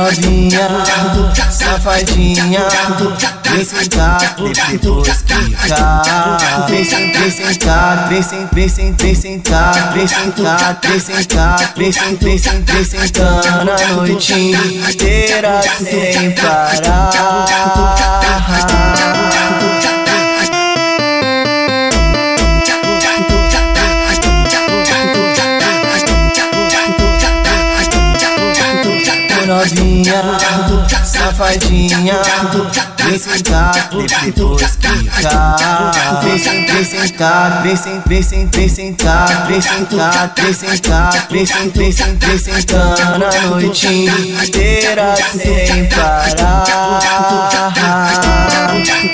novinha, safadinha, vem sentar, depois quicar. Vem sentar, vem sentar, vem sentar, vem sentar, vem sentar, vem sentando a noite inteira sem parar. Novinha, safadinha, vem sentar, depois quicar. Vem sentar, vem sentar, vem sentar, vem sentar, vem sentando a noite inteira sem parar.